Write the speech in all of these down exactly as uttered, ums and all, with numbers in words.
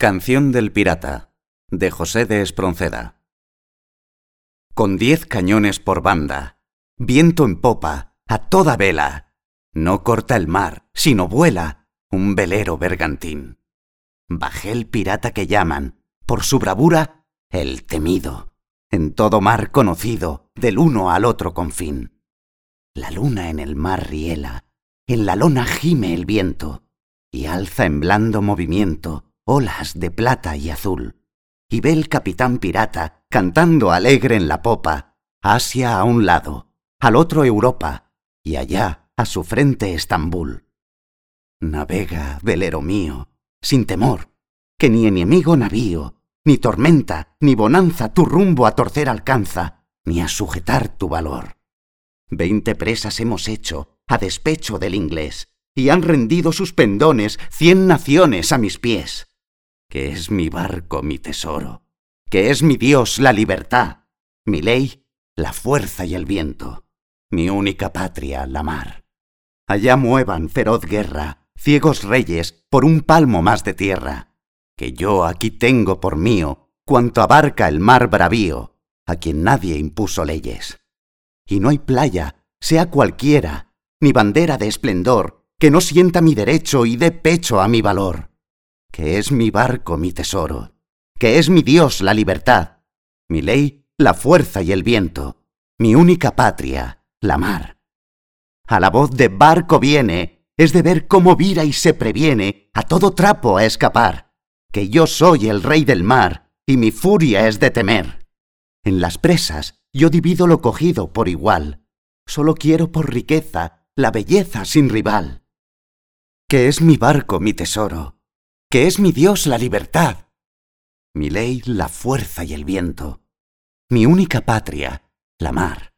Canción del pirata, de José de Espronceda. Con diez cañones por banda, viento en popa, a toda vela, no corta el mar, sino vuela un velero bergantín. Bajel pirata que llaman, por su bravura, el temido, en todo mar conocido, del uno al otro confín. La luna en el mar riela, en la lona gime el viento, y alza en blando movimiento olas de plata y azul. Y ve el capitán pirata cantando alegre en la popa, Asia a un lado, al otro Europa, y allá a su frente Estambul. Navega, velero mío, sin temor, que ni enemigo navío, ni tormenta, ni bonanza tu rumbo a torcer alcanza, ni a sujetar tu valor. Veinte presas hemos hecho a despecho del inglés, y han rendido sus pendones cien naciones a mis pies. Que es mi barco mi tesoro, que es mi Dios la libertad, mi ley la fuerza y el viento, mi única patria la mar. Allá muevan feroz guerra ciegos reyes por un palmo más de tierra, que yo aquí tengo por mío cuanto abarca el mar bravío, a quien nadie impuso leyes. Y no hay playa, sea cualquiera, ni bandera de esplendor, que no sienta mi derecho y dé pecho a mi valor. Que es mi barco mi tesoro, que es mi Dios la libertad, mi ley la fuerza y el viento, mi única patria la mar. A la voz de barco viene, es de ver cómo vira y se previene a todo trapo a escapar, que yo soy el rey del mar y mi furia es de temer. En las presas yo divido lo cogido por igual, solo quiero por riqueza la belleza sin rival. Que es mi barco mi tesoro, que es mi Dios la libertad, mi ley la fuerza y el viento, mi única patria la mar.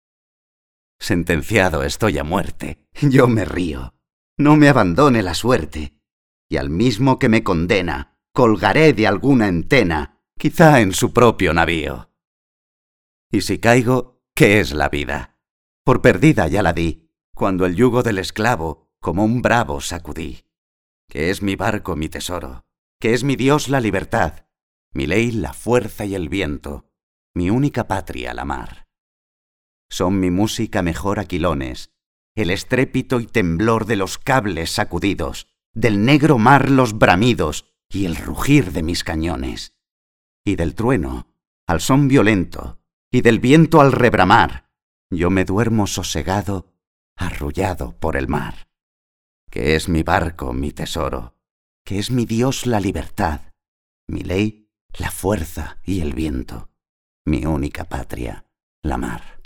Sentenciado estoy a muerte, yo me río, no me abandone la suerte, y al mismo que me condena, colgaré de alguna entena, quizá en su propio navío. Y si caigo, ¿qué es la vida? Por perdida ya la di, cuando el yugo del esclavo, como un bravo sacudí. Que es mi barco mi tesoro, que es mi Dios la libertad, mi ley la fuerza y el viento, mi única patria la mar. Son mi música mejor aquilones, el estrépito y temblor de los cables sacudidos, del negro mar los bramidos y el rugir de mis cañones. Y del trueno al son violento, y del viento al rebramar, yo me duermo sosegado, arrullado por el mar. Que es mi barco mi tesoro, que es mi Dios la libertad, mi ley la fuerza y el viento, mi única patria la mar.